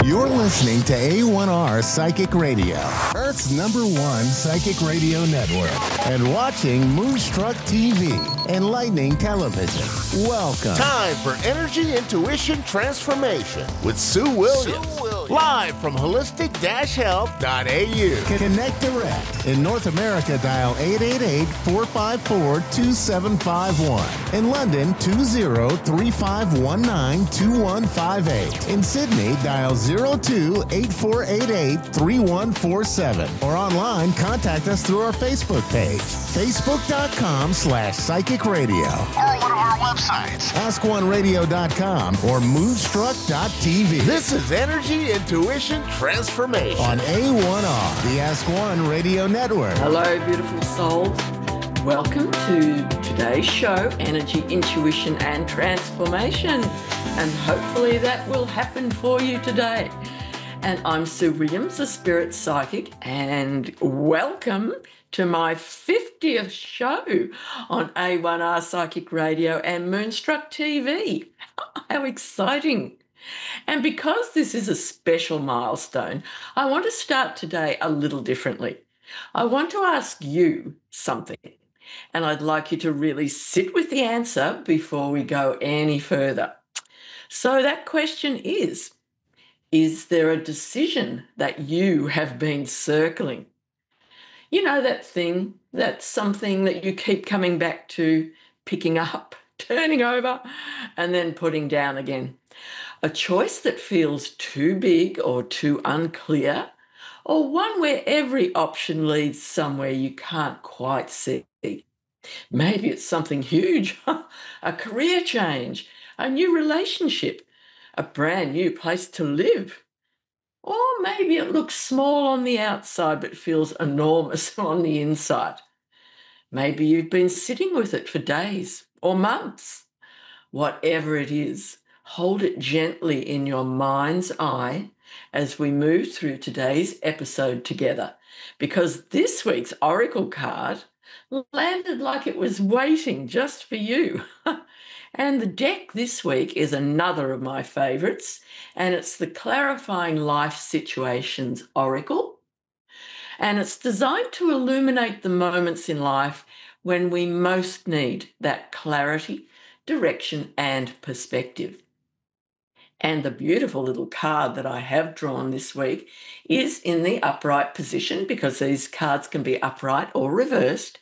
You're listening to A1R Psychic Radio, Earth's #1 psychic radio network, and watching Moonstruck TV, Enlightening Television. Welcome. Time for Energy Intuition Transformation with Sue Williams. Live from holistic-health.au. Connect direct. In North America, dial 888-454-2751. In London, 20-3519-2158. In Sydney, dial 02-8488-3147. Or online, contact us through our Facebook page, facebook.com/psychic radio. Or one of our websites, askoneradio.com or moonstruck.tv. This is Energy Intuition Transformation on A1R, the Ask One Radio Network. Hello, beautiful souls. Welcome to today's show, Energy, Intuition and Transformation. And hopefully that will happen for you today. And I'm Sue Williams, a spirit psychic, and welcome to my 50th show on A1R Psychic Radio and Moonstruck TV. How exciting! And because this is a special milestone, I want to start today a little differently. I want to ask you something, and I'd like you to really sit with the answer before we go any further. So that question is there a decision that you have been circling? You know, that thing, that's something that you keep coming back to, picking up, turning over, and then putting down again. A choice that feels too big or too unclear, or one where every option leads somewhere you can't quite see. Maybe it's something huge, a career change, a new relationship, a brand new place to live. Or maybe it looks small on the outside but feels enormous on the inside. Maybe you've been sitting with it for days or months. Whatever it is, hold it gently in your mind's eye as we move through today's episode together, because this week's Oracle card landed like it was waiting just for you. And the deck this week is another of my favourites, and it's the Clarifying Life Situations Oracle. And it's designed to illuminate the moments in life when we most need that clarity, direction, and perspective. And the beautiful little card that I have drawn this week is in the upright position, because these cards can be upright or reversed.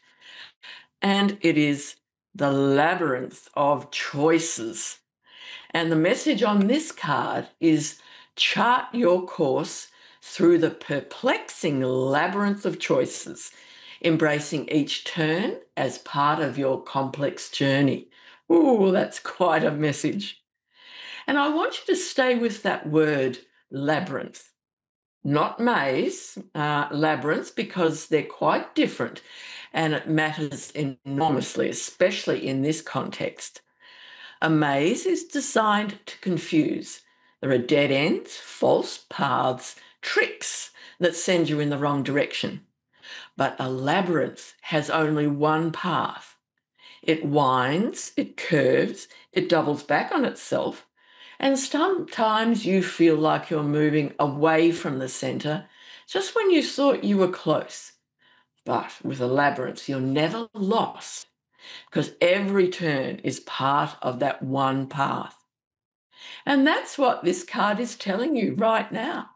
And it is the Labyrinth of Choices. And the message on this card is chart your course through the perplexing labyrinth of choices, embracing each turn as part of your complex journey. Ooh, that's quite a message. And I want you to stay with that word, labyrinth. Not maze, labyrinths, because they're quite different, and it matters enormously, especially in this context. A maze is designed to confuse. There are dead ends, false paths, tricks that send you in the wrong direction. But a labyrinth has only one path. It winds, it curves, it doubles back on itself, and sometimes you feel like you're moving away from the centre just when you thought you were close. But with a labyrinth, you're never lost, because every turn is part of that one path. And that's what this card is telling you right now.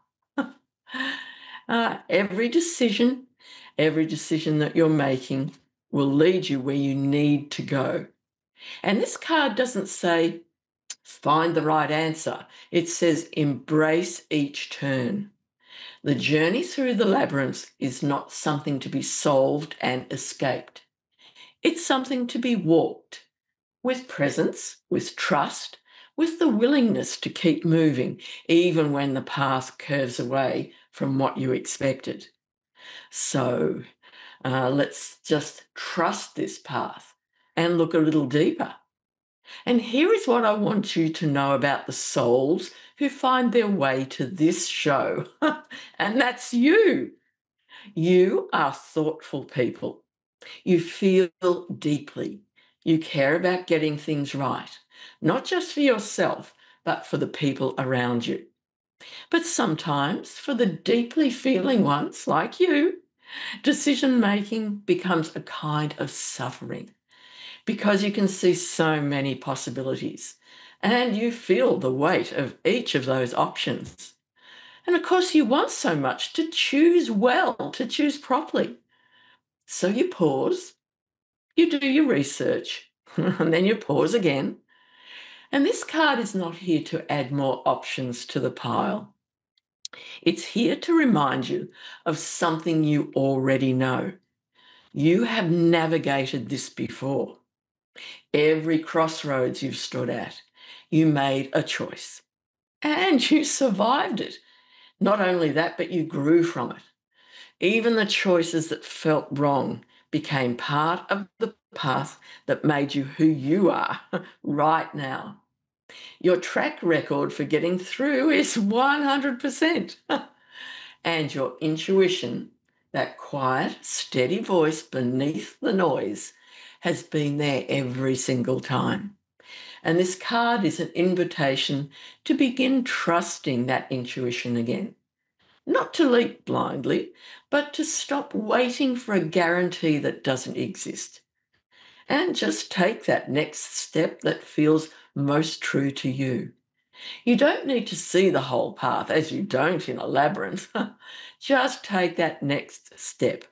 Every decision that you're making will lead you where you need to go. And this card doesn't say, find the right answer. It says, embrace each turn. The journey through the labyrinth is not something to be solved and escaped. It's something to be walked with presence, with trust, with the willingness to keep moving, even when the path curves away from what you expected. So let's just trust this path and look a little deeper. And here is what I want you to know about the souls who find their way to this show. And that's you. You are thoughtful people. You feel deeply. You care about getting things right, not just for yourself, but for the people around you. But sometimes, for the deeply feeling ones like you, decision making becomes a kind of suffering because you can see so many possibilities and you feel the weight of each of those options. And of course, you want so much to choose well, to choose properly. So you pause, you do your research, and then you pause again. And this card is not here to add more options to the pile. It's here to remind you of something you already know. You have navigated this before. Every crossroads you've stood at, you made a choice and you survived it. Not only that, but you grew from it. Even the choices that felt wrong became part of the path that made you who you are right now. Your track record for getting through is 100%. And your intuition, that quiet, steady voice beneath the noise, has been there every single time. And this card is an invitation to begin trusting that intuition again. Not to leap blindly, but to stop waiting for a guarantee that doesn't exist. And just take that next step that feels most true to you. You don't need to see the whole path, as you don't in a labyrinth. Just take that next step.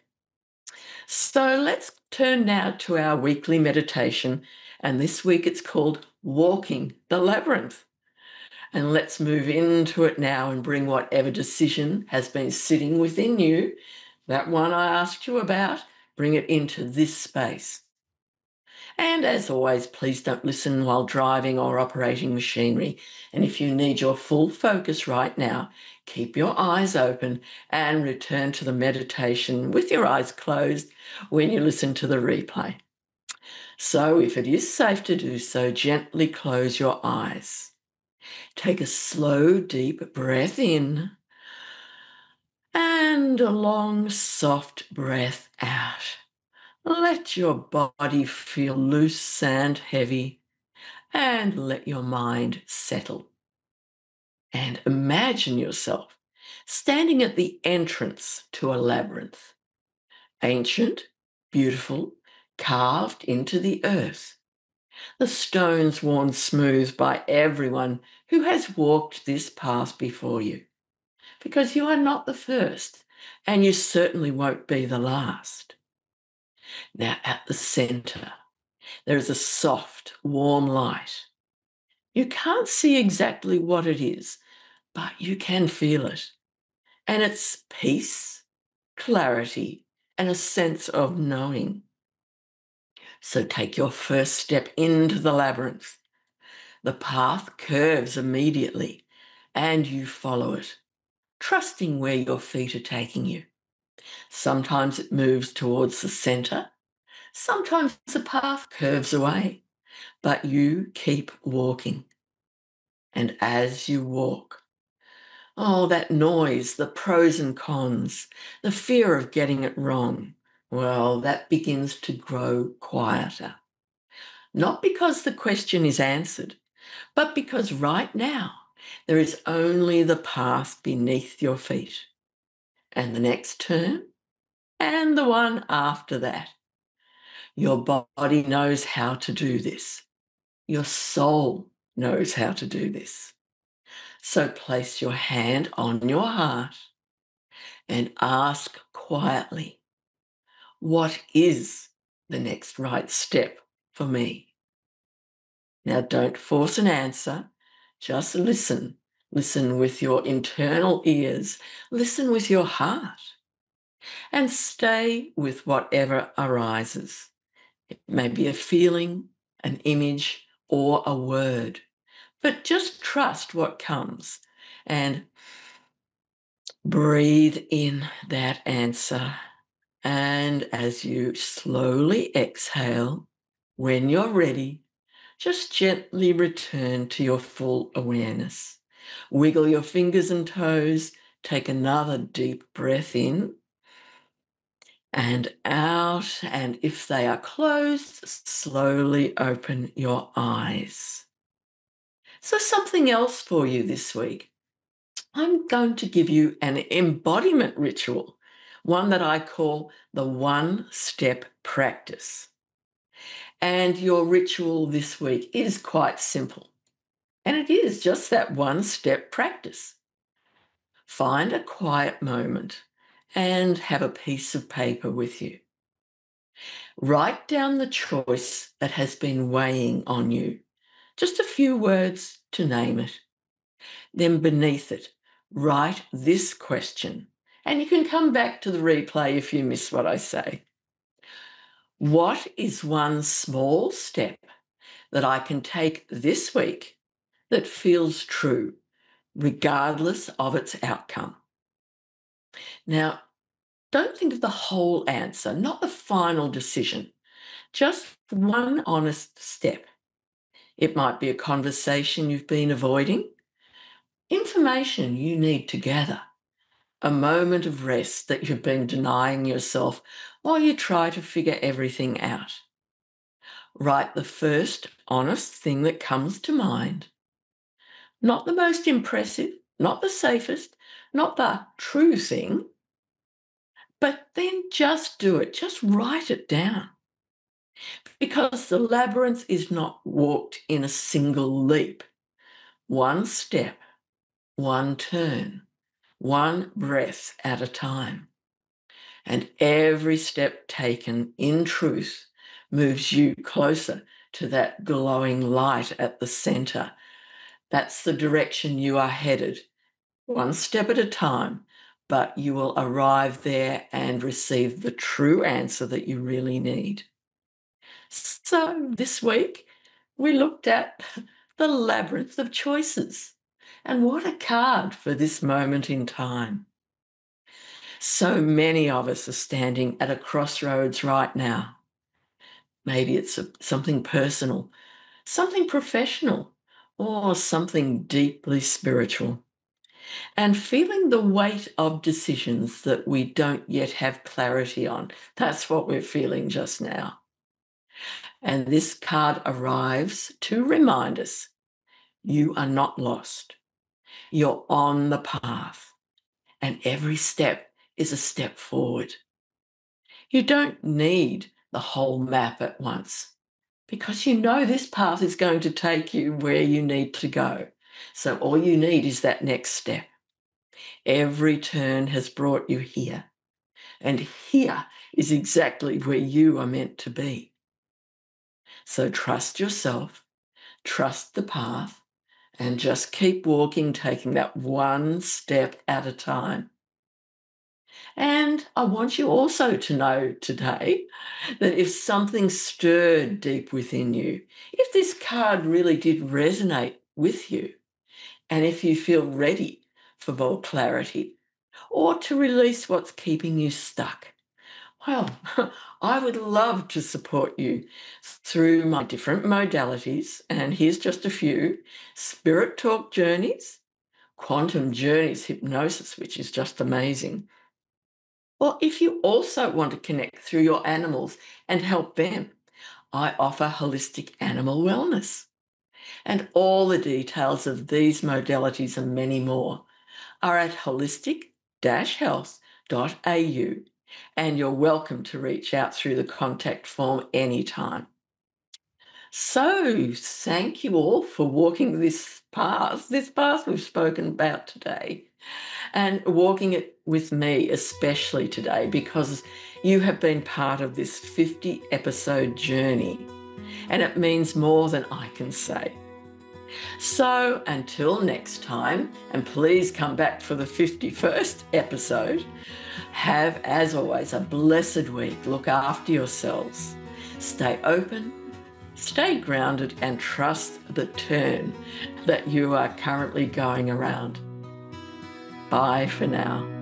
So let's turn now to our weekly meditation. And this week it's called Walking the Labyrinth. And let's move into it now and bring whatever decision has been sitting within you, that one I asked you about, bring it into this space. And as always, please don't listen while driving or operating machinery. And if you need your full focus right now, keep your eyes open and return to the meditation with your eyes closed when you listen to the replay. So if it is safe to do so, gently close your eyes. Take a slow, deep breath in and a long, soft breath out. Let your body feel loose and heavy, and let your mind settle. And imagine yourself standing at the entrance to a labyrinth, ancient, beautiful, carved into the earth. The stones worn smooth by everyone who has walked this path before you, because you are not the first, and you certainly won't be the last. Now, at the center, there is a soft, warm light. You can't see exactly what it is, but you can feel it. And it's peace, clarity, and a sense of knowing. So take your first step into the labyrinth. The path curves immediately, and you follow it, trusting where your feet are taking you. Sometimes it moves towards the center. Sometimes the path curves away, but you keep walking. And as you walk, oh, that noise, the pros and cons, the fear of getting it wrong, well, that begins to grow quieter. Not because the question is answered, but because right now there is only the path beneath your feet, and the next turn, and the one after that. Your body knows how to do this. Your soul knows how to do this. So place your hand on your heart and ask quietly, what is the next right step for me? Now, don't force an answer. Just listen. Listen with your internal ears. Listen with your heart. And stay with whatever arises. It may be a feeling, an image, or a word. But just trust what comes and breathe in that answer. And as you slowly exhale, when you're ready, just gently return to your full awareness. Wiggle your fingers and toes. Take another deep breath in and out. And if they are closed, slowly open your eyes. So something else for you this week. I'm going to give you an embodiment ritual, one that I call the one-step practice. And your ritual this week is quite simple. And it is just that one-step practice. Find a quiet moment and have a piece of paper with you. Write down the choice that has been weighing on you. Just a few words to name it. Then beneath it, write this question. And you can come back to the replay if you miss what I say. What is one small step that I can take this week that feels true, regardless of its outcome? Now, don't think of the whole answer, not the final decision, just one honest step. It might be a conversation you've been avoiding, information you need to gather, a moment of rest that you've been denying yourself while you try to figure everything out. Write the first honest thing that comes to mind. Not the most impressive, not the safest, not the true thing, but then just do it. Just write it down. Because the labyrinth is not walked in a single leap. One step, one turn, one breath at a time. And every step taken in truth moves you closer to that glowing light at the center. That's the direction you are headed, one step at a time, but you will arrive there and receive the true answer that you really need. So this week, we looked at the labyrinth of choices. And what a card for this moment in time. So many of us are standing at a crossroads right now. Maybe it's something personal, something professional, or something deeply spiritual. And feeling the weight of decisions that we don't yet have clarity on. That's what we're feeling just now. And this card arrives to remind us, you are not lost. You're on the path, and every step is a step forward. You don't need the whole map at once because you know this path is going to take you where you need to go. So all you need is that next step. Every turn has brought you here, and here is exactly where you are meant to be. So trust yourself, trust the path, and just keep walking, taking that one step at a time. And I want you also to know today that if something stirred deep within you, if this card really did resonate with you, and if you feel ready for more clarity or to release what's keeping you stuck, well, I would love to support you through my different modalities. And here's just a few: Spirit Talk Journeys, Quantum Journeys Hypnosis, which is just amazing. Or if you also want to connect through your animals and help them, I offer holistic animal wellness. And all the details of these modalities and many more are at holistic-health.au. And you're welcome to reach out through the contact form anytime. So thank you all for walking this path we've spoken about today, and walking it with me especially today, because you have been part of this 50-episode journey, and it means more than I can say. So until next time, and please come back for the 51st episode, have, as always, a blessed week. Look after yourselves. Stay open, stay grounded, and trust the turn that you are currently going around. Bye for now.